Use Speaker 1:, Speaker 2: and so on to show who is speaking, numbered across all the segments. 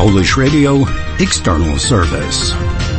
Speaker 1: Polish Radio External Service.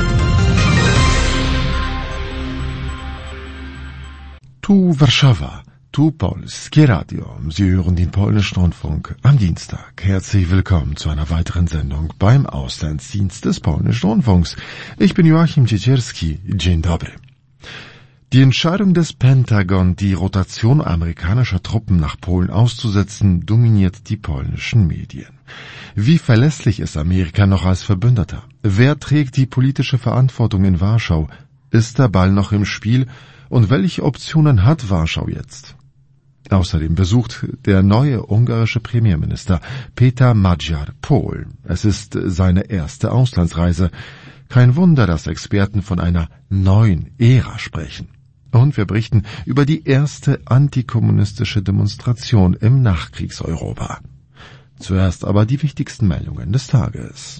Speaker 2: Tu Warszawa, tu Polskie Radio. Sie hören den polnischen Rundfunk am Dienstag. Herzlich willkommen zu einer weiteren Sendung beim Auslandsdienst des polnischen Rundfunks. Ich bin Joachim Ciecierski. Dzień dobry. Die Entscheidung des Pentagon, die Rotation amerikanischer Truppen nach Polen auszusetzen, dominiert die polnischen Medien. Wie verlässlich ist Amerika noch als Verbündeter? Wer trägt die politische Verantwortung in Warschau? Ist der Ball noch im Spiel? Und welche Optionen hat Warschau jetzt? Außerdem besucht der neue ungarische Premierminister Peter Magyar Polen. Es ist seine erste Auslandsreise. Kein Wunder, dass Experten von einer neuen Ära sprechen. Und wir berichten über die erste antikommunistische Demonstration im Nachkriegseuropa. Zuerst aber die wichtigsten Meldungen des Tages.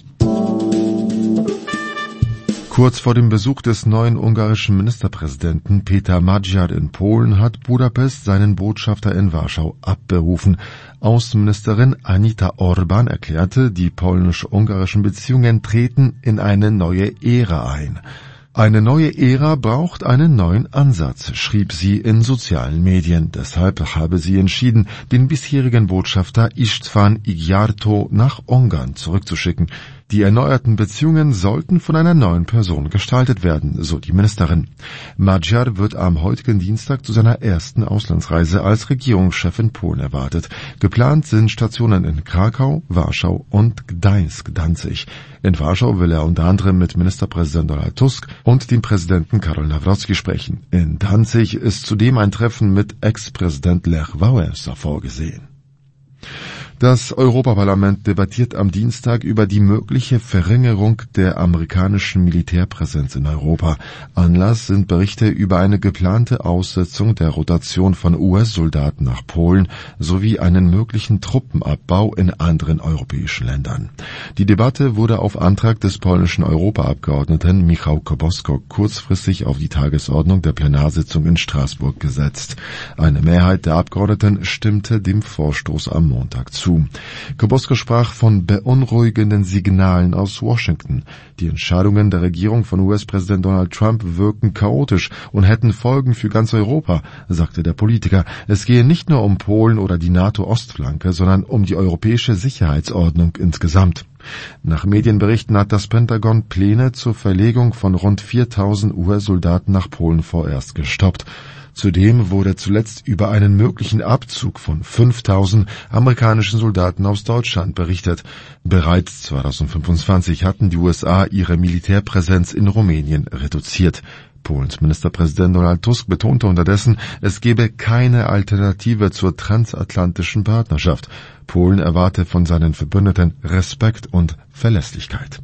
Speaker 2: Kurz vor dem Besuch des neuen ungarischen Ministerpräsidenten Peter Magyar in Polen hat Budapest seinen Botschafter in Warschau abberufen. Außenministerin Anita Orban erklärte, die polnisch-ungarischen Beziehungen treten in eine neue Ära ein. Eine neue Ära braucht einen neuen Ansatz, schrieb sie in sozialen Medien. Deshalb habe sie entschieden, den bisherigen Botschafter István Gyártó nach Ungarn zurückzuschicken. Die erneuerten Beziehungen sollten von einer neuen Person gestaltet werden, so die Ministerin. Magyar wird am heutigen Dienstag zu seiner ersten Auslandsreise als Regierungschef in Polen erwartet. Geplant sind Stationen in Krakau, Warschau und Gdańsk-Danzig. In Warschau will er unter anderem mit Ministerpräsident Donald Tusk und dem Präsidenten Karol Nawrocki sprechen. In Danzig ist zudem ein Treffen mit Ex-Präsident Lech Wałęsa vorgesehen. Das Europaparlament debattiert am Dienstag über die mögliche Verringerung der amerikanischen Militärpräsenz in Europa. Anlass sind Berichte über eine geplante Aussetzung der Rotation von US-Soldaten nach Polen sowie einen möglichen Truppenabbau in anderen europäischen Ländern. Die Debatte wurde auf Antrag des polnischen Europaabgeordneten Michał Kobosko kurzfristig auf die Tagesordnung der Plenarsitzung in Straßburg gesetzt. Eine Mehrheit der Abgeordneten stimmte dem Vorstoß am Montag zu. Kobosko sprach von beunruhigenden Signalen aus Washington. Die Entscheidungen der Regierung von US-Präsident Donald Trump wirken chaotisch und hätten Folgen für ganz Europa, sagte der Politiker. Es gehe nicht nur um Polen oder die NATO-Ostflanke, sondern um die europäische Sicherheitsordnung insgesamt. Nach Medienberichten hat das Pentagon Pläne zur Verlegung von rund 4.000 US-Soldaten nach Polen vorerst gestoppt. Zudem wurde zuletzt über einen möglichen Abzug von 5.000 amerikanischen Soldaten aus Deutschland berichtet. Bereits 2025 hatten die USA ihre Militärpräsenz in Rumänien reduziert. Polens Ministerpräsident Donald Tusk betonte unterdessen, es gebe keine Alternative zur transatlantischen Partnerschaft. Polen erwarte von seinen Verbündeten Respekt und Verlässlichkeit.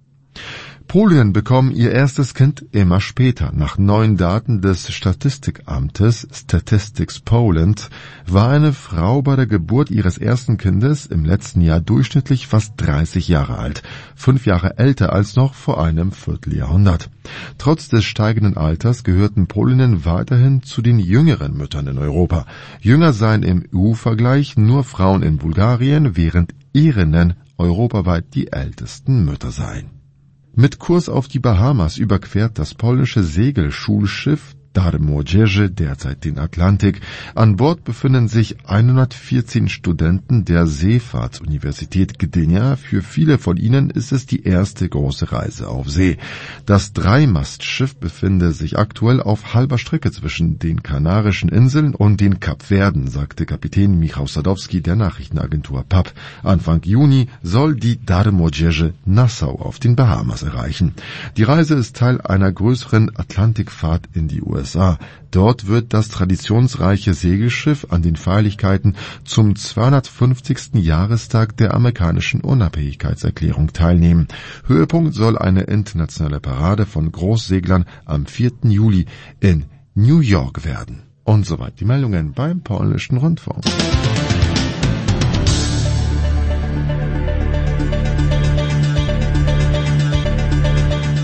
Speaker 2: Polen bekommen ihr erstes Kind immer später. Nach neuen Daten des Statistikamtes Statistics Poland war eine Frau bei der Geburt ihres ersten Kindes im letzten Jahr durchschnittlich fast 30 Jahre alt, 5 Jahre älter als noch vor einem Vierteljahrhundert. Trotz des steigenden Alters gehörten Polinnen weiterhin zu den jüngeren Müttern in Europa. Jünger seien im EU-Vergleich nur Frauen in Bulgarien, während Irinnen europaweit die ältesten Mütter seien. Mit Kurs auf die Bahamas überquert das polnische Segelschulschiff Darmodzieży derzeit den Atlantik. An Bord befinden sich 114 Studenten der Seefahrtsuniversität Gdynia. Für viele von ihnen ist es die erste große Reise auf See. Das Dreimastschiff befinde sich aktuell auf halber Strecke zwischen den Kanarischen Inseln und den Kapverden, sagte Kapitän Michał Sadowski der Nachrichtenagentur PAP. Anfang Juni soll die Darmodzieży Nassau auf den Bahamas erreichen. Die Reise ist Teil einer größeren Atlantikfahrt in die USA. Dort wird das traditionsreiche Segelschiff an den Feierlichkeiten zum 250. Jahrestag der amerikanischen Unabhängigkeitserklärung teilnehmen. Höhepunkt soll eine internationale Parade von Großseglern am 4. Juli in New York werden. Und soweit die Meldungen beim polnischen Rundfunk.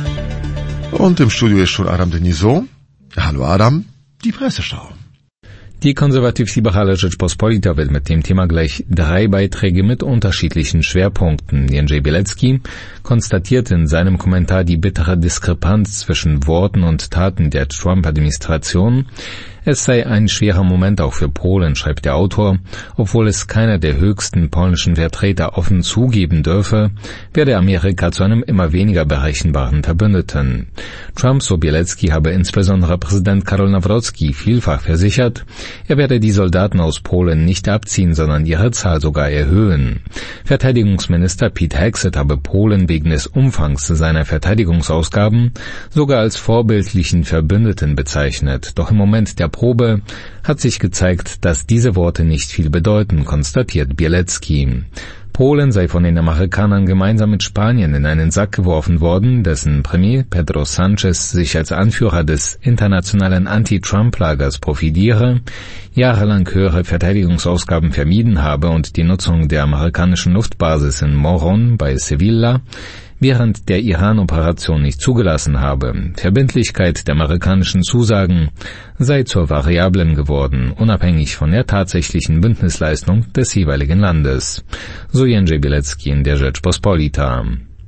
Speaker 2: Und im Studio ist schon Adam Denisot. Hallo Adam, die Presseschau.
Speaker 3: Die konservativ-liberale Rzeczpospolita wird mit dem Thema gleich 3 Beiträge mit unterschiedlichen Schwerpunkten. Jędrzej Bielecki konstatiert in seinem Kommentar die bittere Diskrepanz zwischen Worten und Taten der Trump-Administration. Es sei ein schwerer Moment auch für Polen, schreibt der Autor, obwohl es keiner der höchsten polnischen Vertreter offen zugeben dürfe, werde Amerika zu einem immer weniger berechenbaren Verbündeten. Trump, so Bielecki, habe insbesondere Präsident Karol Nawrocki vielfach versichert, er werde die Soldaten aus Polen nicht abziehen, sondern ihre Zahl sogar erhöhen. Verteidigungsminister Pete Hegseth habe Polen wegen des Umfangs seiner Verteidigungsausgaben sogar als vorbildlichen Verbündeten bezeichnet. Doch im Moment der Probe hat sich gezeigt, dass diese Worte nicht viel bedeuten, konstatiert Bielecki. Polen sei von den Amerikanern gemeinsam mit Spanien in einen Sack geworfen worden, dessen Premier Pedro Sánchez sich als Anführer des internationalen Anti-Trump-Lagers profiliere, jahrelang höhere Verteidigungsausgaben vermieden habe und die Nutzung der amerikanischen Luftbasis in Morón bei Sevilla während der Iran-Operation nicht zugelassen habe. Verbindlichkeit der amerikanischen Zusagen sei zur Variablen geworden, unabhängig von der tatsächlichen Bündnisleistung des jeweiligen Landes. So Jędrzej Bielecki in der Rzeczpospolita.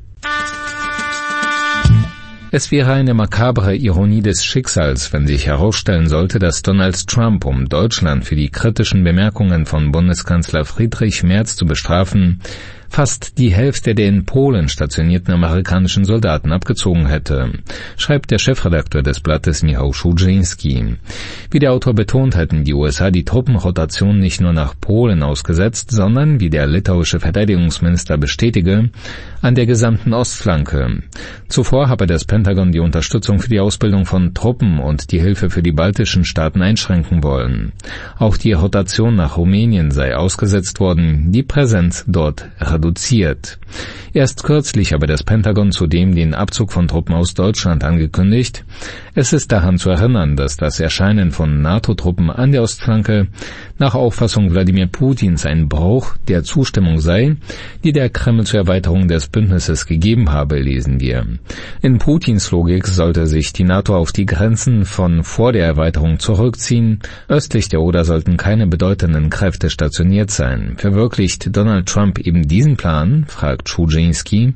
Speaker 3: Es wäre eine makabre Ironie des Schicksals, wenn sich herausstellen sollte, dass Donald Trump, um Deutschland für die kritischen Bemerkungen von Bundeskanzler Friedrich Merz zu bestrafen, fast die Hälfte der in Polen stationierten amerikanischen Soldaten abgezogen hätte, schreibt der Chefredakteur des Blattes Michał Szudrzyński. Wie der Autor betont, hätten die USA die Truppenrotation nicht nur nach Polen ausgesetzt, sondern, wie der litauische Verteidigungsminister bestätige, an der gesamten Ostflanke. Zuvor habe das Pentagon die Unterstützung für die Ausbildung von Truppen und die Hilfe für die baltischen Staaten einschränken wollen. Auch die Rotation nach Rumänien sei ausgesetzt worden, die Präsenz dort reduziert. Erst kürzlich habe das Pentagon zudem den Abzug von Truppen aus Deutschland angekündigt. Es ist daran zu erinnern, dass das Erscheinen von NATO-Truppen an der Ostflanke nach Auffassung Wladimir Putins ein Bruch der Zustimmung sei, die der Kreml zur Erweiterung des Bündnisses gegeben habe, lesen wir. In Putins Logik sollte sich die NATO auf die Grenzen von vor der Erweiterung zurückziehen. Östlich der Oder sollten keine bedeutenden Kräfte stationiert sein. Verwirklicht Donald Trump eben diesen Plan, fragt Szudrzyński.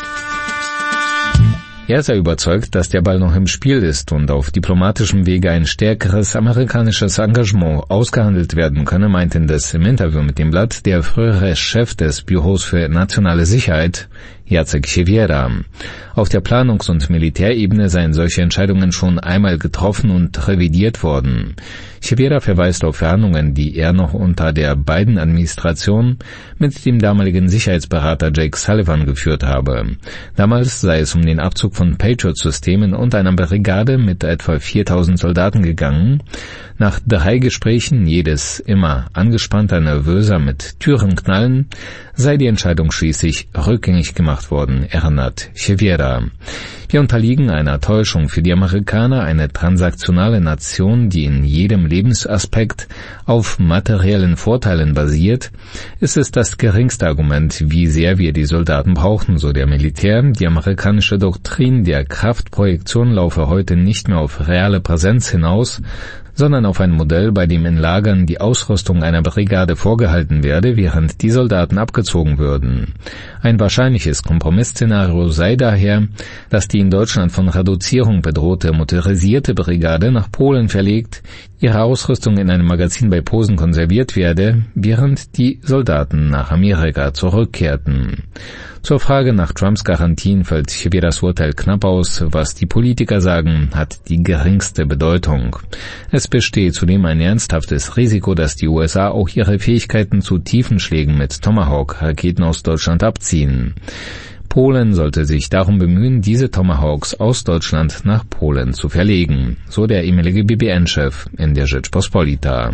Speaker 3: Er sei überzeugt, dass der Ball noch im Spiel ist und auf diplomatischem Wege ein stärkeres amerikanisches Engagement ausgehandelt werden könne, meint indes im Interview mit dem Blatt der frühere Chef des Büros für nationale Sicherheit, Jacek Siewiera. Auf der Planungs- und Militärebene seien solche Entscheidungen schon einmal getroffen und revidiert worden. Siewiera verweist auf Verhandlungen, die er noch unter der Biden-Administration mit dem damaligen Sicherheitsberater Jake Sullivan geführt habe. Damals sei es um den Abzug von Patriot-Systemen und einer Brigade mit etwa 4.000 Soldaten gegangen. Nach 3 Gesprächen, jedes immer angespannter, nervöser mit Türenknallen, sei die Entscheidung schließlich rückgängig gemacht worden, erinnert Siewiera. Wir unterliegen einer Täuschung für die Amerikaner, eine transaktionale Nation, die in jedem Lebensaspekt auf materiellen Vorteilen basiert. Es ist das geringste Argument, wie sehr wir die Soldaten brauchen, so der Militär. Die amerikanische Doktrin der Kraftprojektion laufe heute nicht mehr auf reale Präsenz hinaus, sondern auf ein Modell, bei dem in Lagern die Ausrüstung einer Brigade vorgehalten werde, während die Soldaten abgezogen würden. Ein wahrscheinliches Kompromissszenario sei daher, dass die in Deutschland von Reduzierung bedrohte motorisierte Brigade nach Polen verlegt, ihre Ausrüstung in einem Magazin bei Posen konserviert werde, während die Soldaten nach Amerika zurückkehrten. Zur Frage nach Trumps Garantien fällt Siewieras Urteil knapp aus. Was die Politiker sagen, hat die geringste Bedeutung. Es besteht zudem ein ernsthaftes Risiko, dass die USA auch ihre Fähigkeiten zu Tiefenschlägen mit Tomahawk-Raketen aus Deutschland abziehen. Polen sollte sich darum bemühen, diese Tomahawks aus Deutschland nach Polen zu verlegen, so der ehemalige BBN-Chef in der Rzeczpospolita.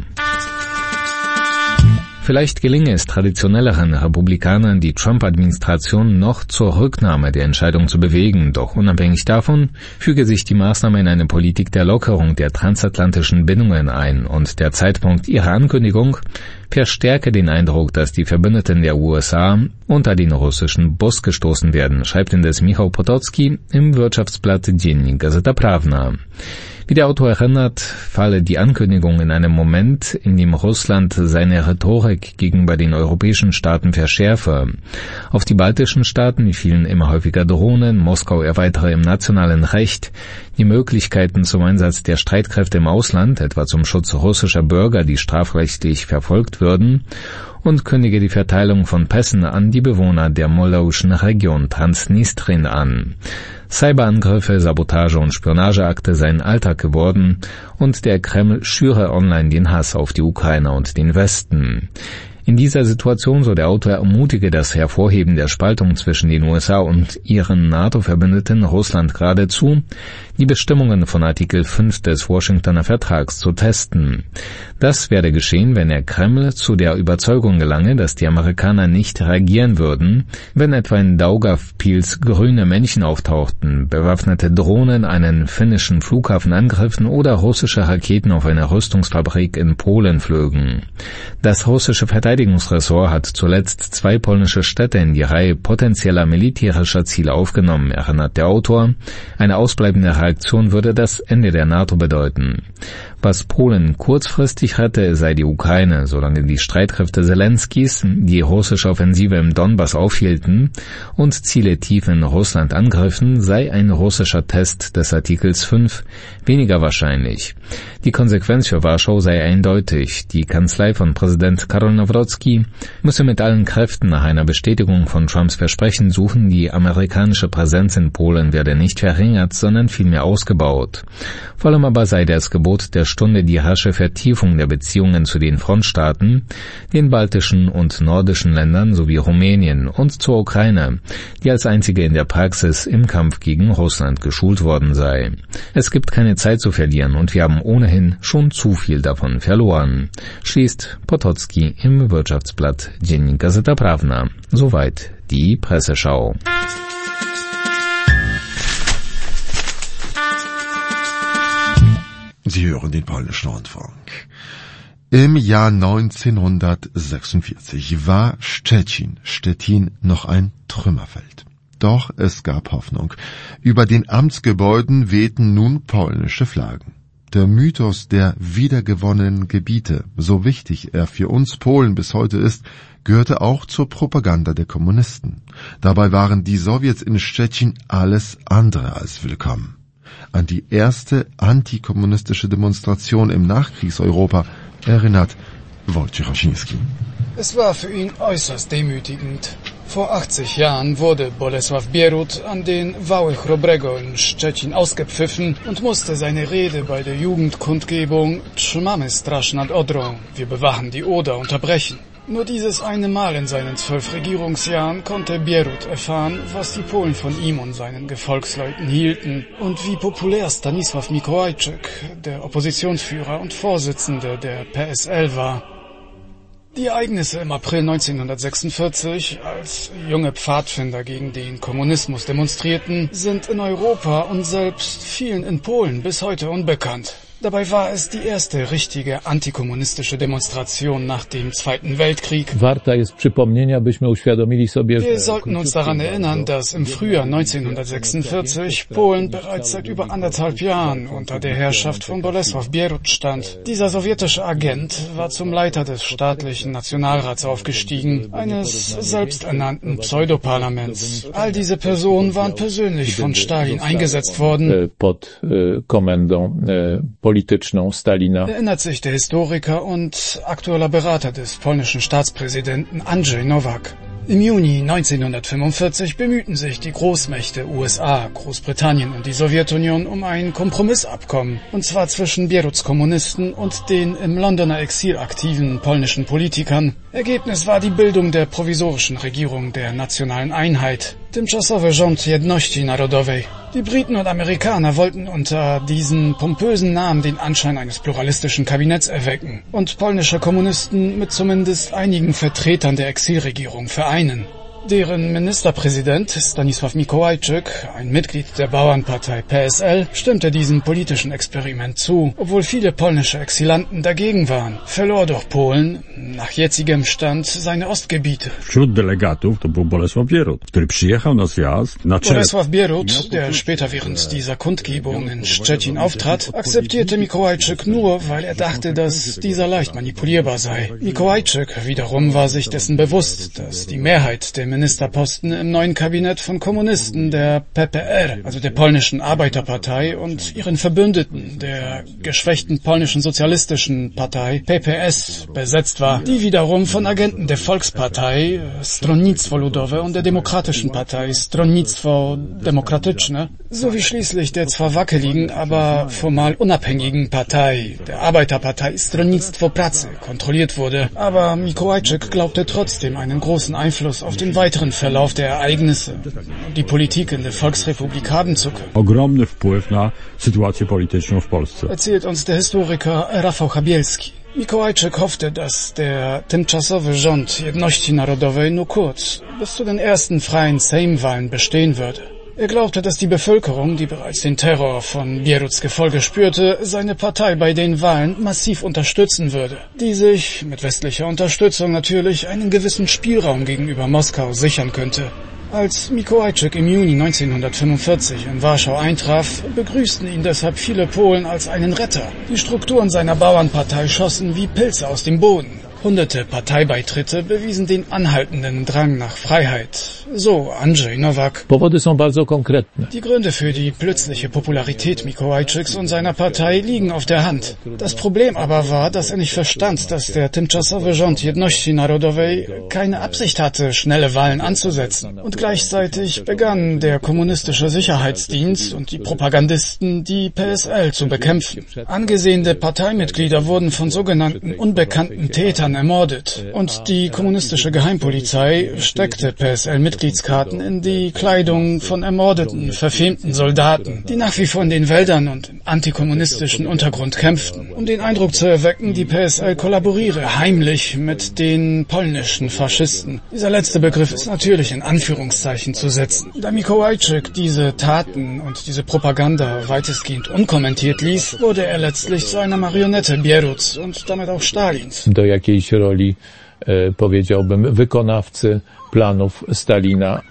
Speaker 3: Vielleicht gelinge es traditionelleren Republikanern, die Trump-Administration noch zur Rücknahme der Entscheidung zu bewegen, doch unabhängig davon füge sich die Maßnahme in eine Politik der Lockerung der transatlantischen Bindungen ein und der Zeitpunkt ihrer Ankündigung verstärke den Eindruck, dass die Verbündeten der USA unter den russischen Bus gestoßen werden, schreibt indes Michał Potocki im Wirtschaftsblatt Dziennik Gazeta Prawna. Wie der Autor erinnert, falle die Ankündigung in einem Moment, in dem Russland seine Rhetorik gegenüber den europäischen Staaten verschärfe. Auf die baltischen Staaten fielen immer häufiger Drohnen, Moskau erweitere im nationalen Recht die Möglichkeiten zum Einsatz der Streitkräfte im Ausland, etwa zum Schutz russischer Bürger, die strafrechtlich verfolgt würden, und kündige die Verteilung von Pässen an die Bewohner der moldauischen Region Transnistrien an. Cyberangriffe, Sabotage und Spionageakte seien Alltag geworden und der Kreml schüre online den Hass auf die Ukrainer und den Westen. In dieser Situation, so der Autor, ermutige das Hervorheben der Spaltung zwischen den USA und ihren NATO-Verbündeten Russland geradezu, die Bestimmungen von Artikel 5 des Washingtoner Vertrags zu testen. Das werde geschehen, wenn der Kreml zu der Überzeugung gelange, dass die Amerikaner nicht reagieren würden, wenn etwa in Daugavpils grüne Männchen auftauchten, bewaffnete Drohnen einen finnischen Flughafen angriffen oder russische Raketen auf eine Rüstungsfabrik in Polen flögen. Das russische Verteidigungsressort hat zuletzt 2 polnische Städte in die Reihe potenzieller militärischer Ziele aufgenommen, erinnert der Autor. Eine ausbleibende Reaktion würde das Ende der NATO bedeuten. Was Polen kurzfristig rette, sei die Ukraine, solange die Streitkräfte Zelenskis die russische Offensive im Donbass aufhielten und Ziele tief in Russland angriffen, sei ein russischer Test des Artikels 5 weniger wahrscheinlich. Die Konsequenz für Warschau sei eindeutig. Die Kanzlei von Präsident Karol Nawrocki müsse mit allen Kräften nach einer Bestätigung von Trumps Versprechen suchen, die amerikanische Präsenz in Polen werde nicht verringert, sondern vielmehr ausgebaut. Vor allem aber sei das Gebot der Stunde die rasche Vertiefung der Beziehungen zu den Frontstaaten, den baltischen und nordischen Ländern sowie Rumänien und zur Ukraine, die als einzige in der Praxis im Kampf gegen Russland geschult worden sei. Es gibt keine Zeit zu verlieren und wir haben ohnehin schon zu viel davon verloren, schließt Potocki im Wirtschaftsblatt Dziennik Gazeta Prawna. Soweit die Presseschau.
Speaker 2: Sie hören den polnischen Rundfunk. Im Jahr 1946 war Stettin noch ein Trümmerfeld. Doch es gab Hoffnung. Über den Amtsgebäuden wehten nun polnische Flaggen. Der Mythos der wiedergewonnenen Gebiete, so wichtig er für uns Polen bis heute ist, gehörte auch zur Propaganda der Kommunisten. Dabei waren die Sowjets in Stettin alles andere als willkommen. An die erste antikommunistische Demonstration im Nachkriegseuropa erinnert Wojciech Osiński.
Speaker 4: Es war für ihn äußerst demütigend. Vor 80 Jahren wurde Bolesław Bierut an den Wały Chrobrego in Szczecin ausgepfiffen und musste seine Rede bei der Jugendkundgebung Trzymamy straż nad Odrą, wir bewachen die Oder, unterbrechen. Nur dieses eine Mal in seinen 12 Regierungsjahren konnte Bierut erfahren, was die Polen von ihm und seinen Gefolgsleuten hielten und wie populär Stanisław Mikołajczyk, der Oppositionsführer und Vorsitzende der PSL, war. Die Ereignisse im April 1946, als junge Pfadfinder gegen den Kommunismus demonstrierten, sind in Europa und selbst vielen in Polen bis heute unbekannt. Dabei war es die erste richtige antikommunistische Demonstration nach dem Zweiten Weltkrieg. Wir sollten uns daran erinnern, dass im Frühjahr 1946 Polen bereits seit über 1,5 Jahren unter der Herrschaft von Bolesław Bierut stand. Dieser sowjetische Agent war zum Leiter des staatlichen Nationalrats aufgestiegen, eines selbsternannten Pseudoparlaments. All diese Personen waren persönlich von Stalin eingesetzt worden. Erinnert sich der Historiker und aktueller Berater des polnischen Staatspräsidenten Andrzej Nowak. Im Juni 1945 bemühten sich die Großmächte USA, Großbritannien und die Sowjetunion um ein Kompromissabkommen, und zwar zwischen Bieruts Kommunisten und den im Londoner Exil aktiven polnischen Politikern. Ergebnis war die Bildung der provisorischen Regierung der nationalen Einheit, Tymczasowy Rząd Jedności Narodowej. Die Briten und Amerikaner wollten unter diesen pompösen Namen den Anschein eines pluralistischen Kabinetts erwecken und polnische Kommunisten mit zumindest einigen Vertretern der Exilregierung vereinen. Deren Ministerpräsident Stanisław Mikołajczyk, ein Mitglied der Bauernpartei PSL, stimmte diesem politischen Experiment zu, obwohl viele polnische Exilanten dagegen waren. Verlor doch Polen, nach jetzigem Stand, seine Ostgebiete.
Speaker 5: Wśród delegatów to był Bolesław Bierut, który przyjechał na zjazd na czele.
Speaker 4: Bolesław Bierut, der später während dieser Kundgebung in Szczecin auftrat, akzeptierte Mikołajczyk nur, weil er dachte, dass dieser leicht manipulierbar sei. Mikołajczyk wiederum war sich dessen bewusst, dass die Mehrheit der Ministerposten im neuen Kabinett von Kommunisten der PPR, also der polnischen Arbeiterpartei, und ihren Verbündeten, der geschwächten polnischen sozialistischen Partei PPS, besetzt war, die wiederum von Agenten der Volkspartei Stronnictwo Ludowe und der Demokratischen Partei Stronnictwo Demokratyczne, sowie schließlich der zwar wackeligen, aber formal unabhängigen Partei, der Arbeiterpartei Stronnictwo Pracy, kontrolliert wurde. Aber Mikołajczyk glaubte trotzdem einen großen Einfluss auf den weiteren Verlauf der Ereignisse und die Politik in der Volksrepublik haben zu können.
Speaker 5: Ogromny wpływ na sytuację polityczną w Polsce.
Speaker 4: Erzählt uns der Historiker Rafał Chabielski. Mikołajczyk hoffte, dass der tymczasowe Rząd Jedności Narodowej nur kurz, bis zu den ersten freien Sejmwahlen bestehen würde. Er glaubte, dass die Bevölkerung, die bereits den Terror von Bieruts Gefolge spürte, seine Partei bei den Wahlen massiv unterstützen würde, die sich, mit westlicher Unterstützung natürlich, einen gewissen Spielraum gegenüber Moskau sichern könnte. Als Mikołajczyk im Juni 1945 in Warschau eintraf, begrüßten ihn deshalb viele Polen als einen Retter. Die Strukturen seiner Bauernpartei schossen wie Pilze aus dem Boden. Hunderte Parteibeitritte bewiesen den anhaltenden Drang nach Freiheit. So Andrzej Nowak.
Speaker 6: Powody są bardzo konkretne.
Speaker 4: Die Gründe für die plötzliche Popularität Mikołajczyks und seiner Partei liegen auf der Hand. Das Problem aber war, dass er nicht verstand, dass der tymczasowe Rząd Jedności Narodowej keine Absicht hatte, schnelle Wahlen anzusetzen. Und gleichzeitig begann der kommunistische Sicherheitsdienst und die Propagandisten, die PSL zu bekämpfen. Angesehene Parteimitglieder wurden von sogenannten unbekannten Tätern ermordet und die kommunistische Geheimpolizei steckte PSL-Mitgliedskarten in die Kleidung von ermordeten, verfemten Soldaten, die nach wie vor in den Wäldern und im antikommunistischen Untergrund kämpften, um den Eindruck zu erwecken, die PSL kollaboriere heimlich mit den polnischen Faschisten. Dieser letzte Begriff ist natürlich in Anführungszeichen zu setzen. Da Mikołajczyk diese Taten und diese Propaganda weitestgehend unkommentiert ließ, wurde er letztlich zu einer Marionette Bieruts und damit auch Stalins.
Speaker 6: Do jakiejś roli, powiedziałbym, wykonawcy planów Stalina.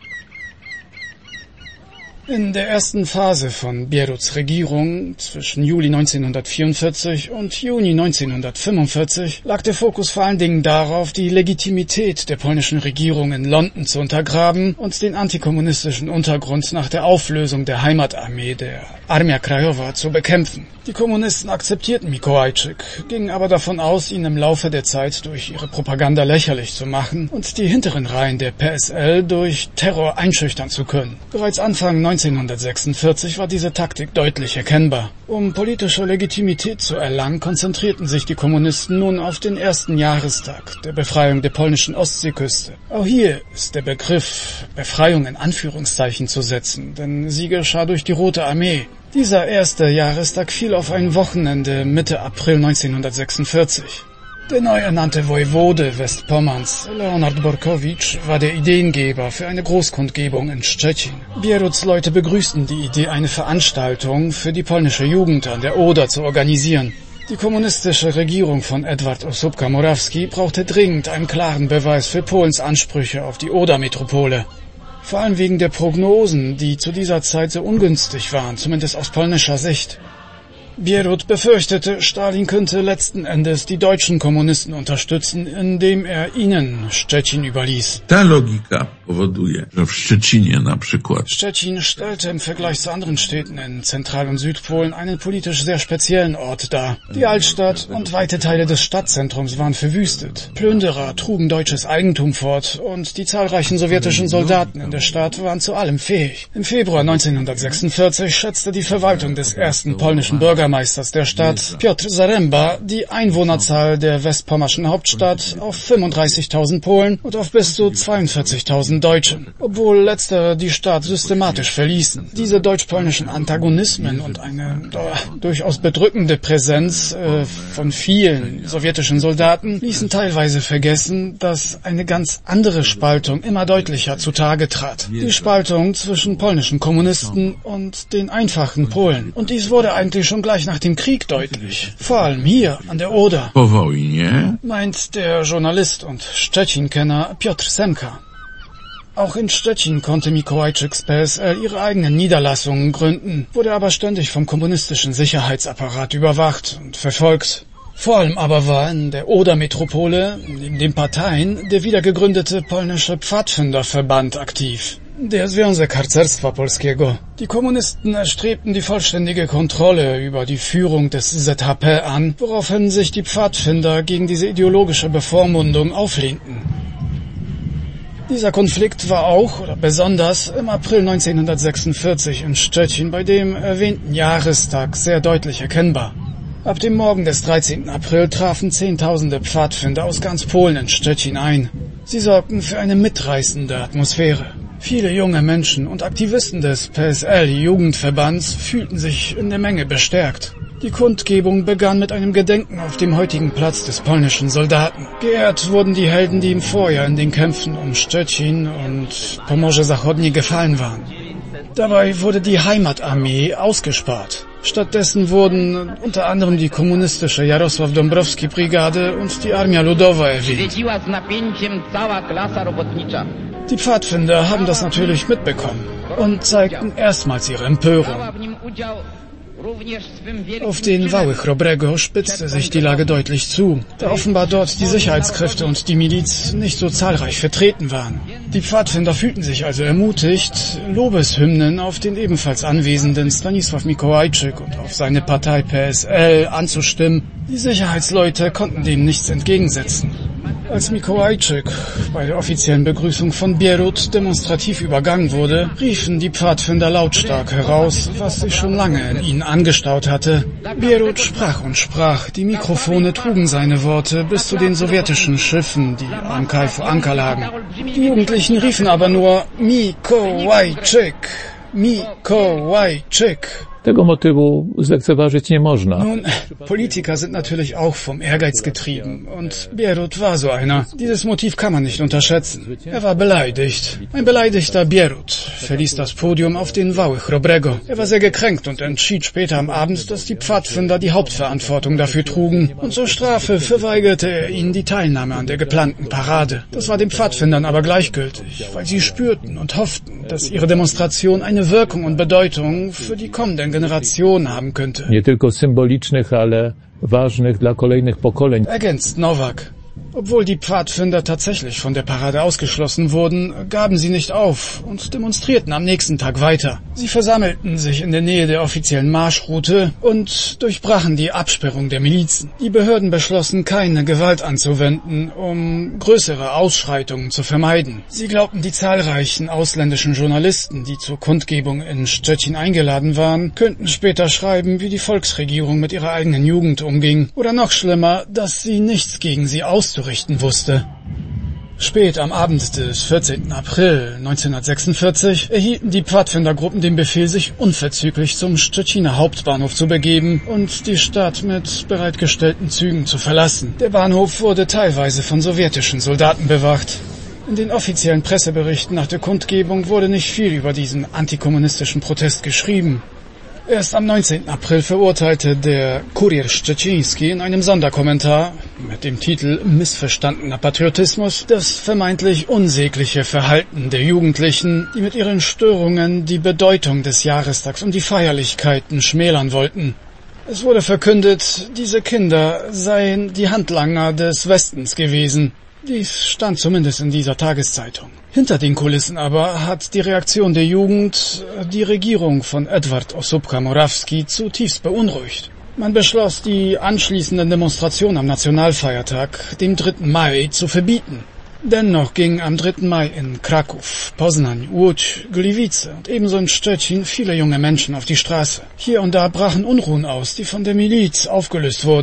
Speaker 4: In der ersten Phase von Bieruts Regierung zwischen Juli 1944 und Juni 1945 lag der Fokus vor allen Dingen darauf, die Legitimität der polnischen Regierung in London zu untergraben und den antikommunistischen Untergrund nach der Auflösung der Heimatarmee, der Armia Krajowa, zu bekämpfen. Die Kommunisten akzeptierten Mikołajczyk, gingen aber davon aus, ihn im Laufe der Zeit durch ihre Propaganda lächerlich zu machen und die hinteren Reihen der PSL durch Terror einschüchtern zu können. Bereits Anfang 1946 war diese Taktik deutlich erkennbar. Um politische Legitimität zu erlangen, konzentrierten sich die Kommunisten nun auf den ersten Jahrestag der Befreiung der polnischen Ostseeküste. Auch hier ist der Begriff Befreiung in Anführungszeichen zu setzen, denn sie geschah durch die Rote Armee. Dieser erste Jahrestag fiel auf ein Wochenende Mitte April 1946. Der neu ernannte Wojewode Westpommerns, Leonard Borkowicz, war der Ideengeber für eine Großkundgebung in Szczecin. Bieruts Leute begrüßten die Idee, eine Veranstaltung für die polnische Jugend an der Oder zu organisieren. Die kommunistische Regierung von Edward Osóbka-Morawski brauchte dringend einen klaren Beweis für Polens Ansprüche auf die Oder-Metropole. Vor allem wegen der Prognosen, die zu dieser Zeit so ungünstig waren, zumindest aus polnischer Sicht. Bierut befürchtete, Stalin könnte letzten Endes die deutschen Kommunisten unterstützen, indem er ihnen Szczecin überließ.
Speaker 7: Ta logika powoduje, że w Szczecinie na przykład
Speaker 4: Szczecin stellte im Vergleich zu anderen Städten in Zentral- und Südpolen einen politisch sehr speziellen Ort dar. Die Altstadt und weite Teile des Stadtzentrums waren verwüstet. Plünderer trugen deutsches Eigentum fort und die zahlreichen sowjetischen Soldaten in der Stadt waren zu allem fähig. Im Februar 1946 schätzte die Verwaltung des ersten polnischen Bürgermeisters der Stadt, Piotr Zaremba, die Einwohnerzahl der westpommerschen Hauptstadt auf 35.000 Polen und auf bis zu 42.000 10.000 Deutschen, obwohl letztere die Stadt systematisch verließen. Diese deutsch-polnischen Antagonismen und eine durchaus bedrückende Präsenz von vielen sowjetischen Soldaten ließen teilweise vergessen, dass eine ganz andere Spaltung immer deutlicher zutage trat. Die Spaltung zwischen polnischen Kommunisten und den einfachen Polen. Und dies wurde eigentlich schon gleich nach dem Krieg deutlich. Vor allem hier an der Oder.
Speaker 7: Po wojnie
Speaker 4: Meint der Journalist und Szczecin-Kenner Piotr Semka. Auch in Szczecin konnte Mikołajczyks PSL ihre eigenen Niederlassungen gründen, wurde aber ständig vom kommunistischen Sicherheitsapparat überwacht und verfolgt. Vor allem aber war in der Oder-Metropole, neben den Parteien, der wiedergegründete polnische Pfadfinderverband aktiv. Der Związek Harcerstwa Polskiego. Die Kommunisten erstrebten die vollständige Kontrolle über die Führung des ZHP an, woraufhin sich die Pfadfinder gegen diese ideologische Bevormundung auflehnten. Dieser Konflikt war auch, oder besonders, im April 1946 in Szczecin bei dem erwähnten Jahrestag sehr deutlich erkennbar. Ab dem Morgen des 13. April trafen Zehntausende Pfadfinder aus ganz Polen in Szczecin ein. Sie sorgten für eine mitreißende Atmosphäre. Viele junge Menschen und Aktivisten des PSL-Jugendverbands fühlten sich in der Menge bestärkt. Die Kundgebung begann mit einem Gedenken auf dem heutigen Platz des polnischen Soldaten. Geehrt wurden die Helden, die im Vorjahr in den Kämpfen um Szczecin und Pomorze Zachodnie gefallen waren. Dabei wurde die Heimatarmee ausgespart. Stattdessen wurden unter anderem die kommunistische Jarosław-Dąbrowski-Brigade und die Armia Ludowa erwähnt. Die Pfadfinder haben das natürlich mitbekommen und zeigten erstmals ihre Empörung. Auf den Wały Chrobrego spitzte sich die Lage deutlich zu, da offenbar dort die Sicherheitskräfte und die Miliz nicht so zahlreich vertreten waren. Die Pfadfinder fühlten sich also ermutigt, Lobeshymnen auf den ebenfalls anwesenden Stanisław Mikołajczyk und auf seine Partei PSL anzustimmen. Die Sicherheitsleute konnten dem nichts entgegensetzen. Als Mikołajczyk bei der offiziellen Begrüßung von Bierut demonstrativ übergangen wurde, riefen die Pfadfinder lautstark heraus, was sich schon lange in ihnen angestaut hatte. Bierut sprach und sprach, die Mikrofone trugen seine Worte bis zu den sowjetischen Schiffen, die am Kai vor Anker lagen. Die Jugendlichen riefen aber nur Mikołajczyk, Mikołajczyk.
Speaker 6: Tego motywu zlekceważyć nie można.
Speaker 4: Nun, Politiker sind natürlich auch vom Ehrgeiz getrieben und Bierut war so einer. Dieses Motiv kann man nicht unterschätzen. Er war beleidigt. Ein beleidigter Bierut verließ das Podium auf den Wały Chrobrego. Er war sehr gekränkt und entschied später am Abend, dass die Pfadfinder die Hauptverantwortung dafür trugen. Und zur Strafe verweigerte er ihnen die Teilnahme an der geplanten Parade. Das war den Pfadfindern aber gleichgültig, weil sie spürten und hofften, dass ihre Demonstration eine Wirkung und Bedeutung für die kommenden Generationen haben könnte.
Speaker 6: Nie tylko symbolicznych, ale ważnych dla kolejnych pokoleń.
Speaker 4: Ergänzt Nowak. Obwohl die Pfadfinder tatsächlich von der Parade ausgeschlossen wurden, gaben sie nicht auf und demonstrierten am nächsten Tag weiter. Sie versammelten sich in der Nähe der offiziellen Marschroute und durchbrachen die Absperrung der Milizen. Die Behörden beschlossen, keine Gewalt anzuwenden, um größere Ausschreitungen zu vermeiden. Sie glaubten, die zahlreichen ausländischen Journalisten, die zur Kundgebung in Szczecin eingeladen waren, könnten später schreiben, wie die Volksregierung mit ihrer eigenen Jugend umging. Oder noch schlimmer, dass sie nichts gegen sie auszurichten wusste. Spät am Abend des 14. April 1946 erhielten die Pfadfindergruppen den Befehl, sich unverzüglich zum Szczeciner Hauptbahnhof zu begeben und die Stadt mit bereitgestellten Zügen zu verlassen. Der Bahnhof wurde teilweise von sowjetischen Soldaten bewacht. In den offiziellen Presseberichten nach der Kundgebung wurde nicht viel über diesen antikommunistischen Protest geschrieben. Erst am 19. April verurteilte der Kurier Szczeciński in einem Sonderkommentar mit dem Titel Missverstandener Patriotismus das vermeintlich unsägliche Verhalten der Jugendlichen, die mit ihren Störungen die Bedeutung des Jahrestags und die Feierlichkeiten schmälern wollten. Es wurde verkündet, diese Kinder seien die Handlanger des Westens gewesen. Dies stand zumindest in dieser Tageszeitung. Hinter den Kulissen aber hat die Reaktion der Jugend die Regierung von Edward Osóbka-Morawski zutiefst beunruhigt. Man beschloss, die anschließenden Demonstrationen am Nationalfeiertag, dem 3. Mai, zu verbieten. Dennoch gingen am 3. Mai in Kraków, Poznań, Łódź, Gliwice und ebenso in Szczecin viele junge Menschen auf die Straße. Hier und da brachen Unruhen aus, die von der Miliz aufgelöst wurden.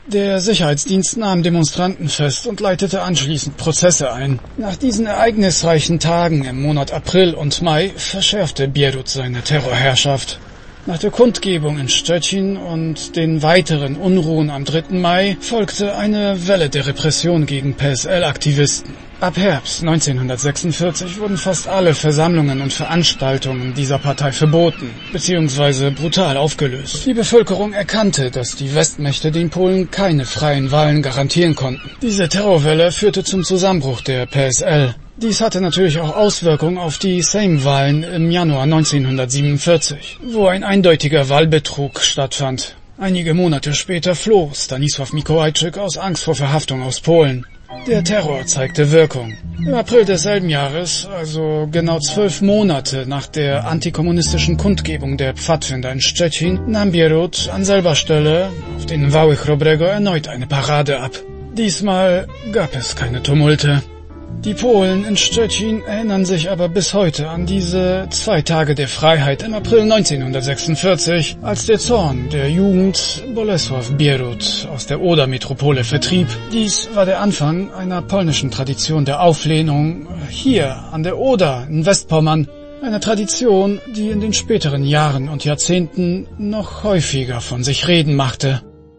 Speaker 4: Der Sicherheitsdienst nahm Demonstranten fest und leitete anschließend Prozesse ein. Nach diesen ereignisreichen Tagen im Monat April und Mai verschärfte Bierut seine Terrorherrschaft. Nach der Kundgebung in Szczecin und den weiteren Unruhen am 3. Mai folgte eine Welle der Repression gegen PSL-Aktivisten. Ab Herbst 1946 wurden fast alle Versammlungen und Veranstaltungen dieser Partei verboten bzw. brutal aufgelöst. Die Bevölkerung erkannte, dass die Westmächte den Polen keine freien Wahlen garantieren konnten. Diese Terrorwelle führte zum Zusammenbruch der PSL. Dies hatte natürlich auch Auswirkungen auf die Sejm-Wahlen im Januar 1947, wo ein eindeutiger Wahlbetrug stattfand. Einige Monate später floh Stanisław Mikołajczyk aus Angst vor Verhaftung aus Polen. Der Terror zeigte Wirkung. Im April desselben Jahres, also genau 12 Monate nach der antikommunistischen Kundgebung der Pfadfinder in Szczecin, nahm Bierut an selber Stelle auf den Wały Chrobrego erneut eine Parade ab. Diesmal gab es keine Tumulte. Die Polen in Szczecin erinnern sich aber bis heute an diese 2 Tage der Freiheit im April 1946, als der Zorn der Jugend Bolesław Bierut aus der Oder-Metropole vertrieb. Dies war der Anfang einer polnischen Tradition der Auflehnung hier an der Oder in Westpommern, eine Tradition, die in den späteren Jahren und Jahrzehnten noch häufiger von sich reden machte.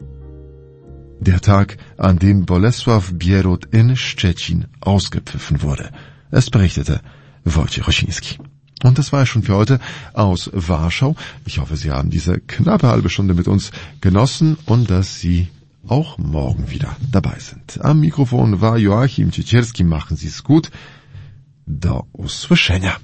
Speaker 2: Der Tag, an dem Bolesław Bierut in Szczecin ausgepfiffen wurde. Es berichtete Wojciech Osiński. Und das war es schon für heute aus Warschau. Ich hoffe, Sie haben diese knappe halbe Stunde mit uns genossen und dass Sie auch morgen wieder dabei sind. Am Mikrofon war Joachim Ciecierski. Machen Sie es gut. Do usłyszenia.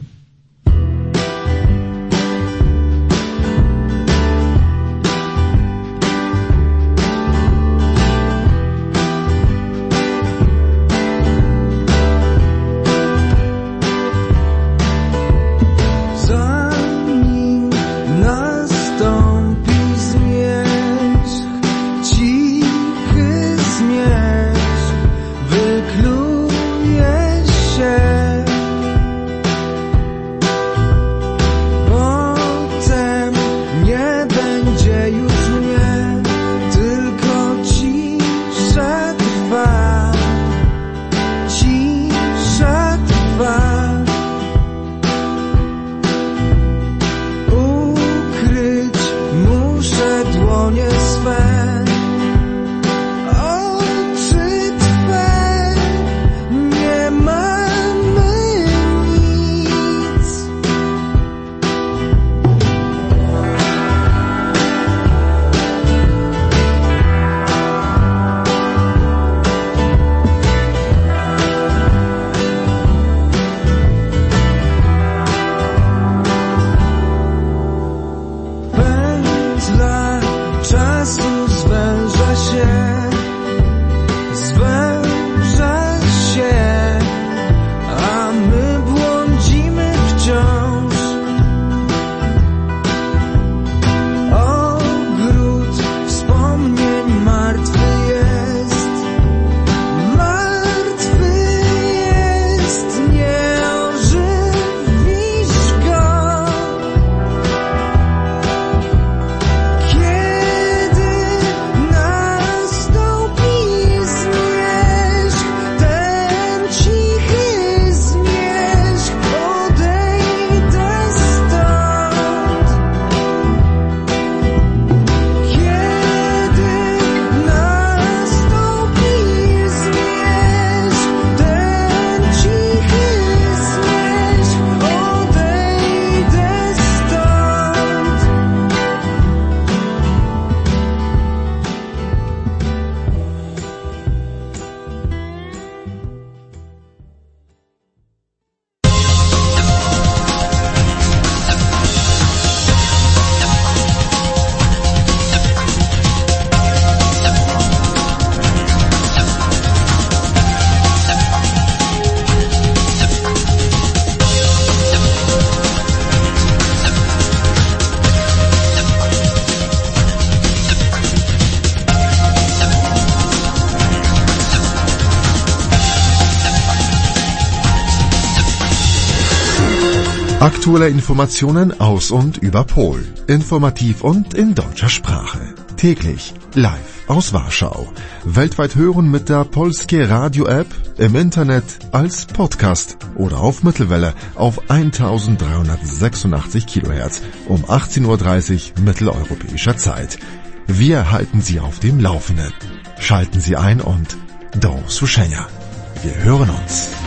Speaker 2: Aktuelle Informationen aus und über Polen. Informativ und in deutscher Sprache. Täglich live aus Warschau. Weltweit hören mit der Polskie Radio App, im Internet als Podcast oder auf Mittelwelle auf 1386 kHz um 18:30 Uhr mitteleuropäischer Zeit. Wir halten Sie auf dem Laufenden. Schalten Sie ein und do usłyszenia. Wir hören uns.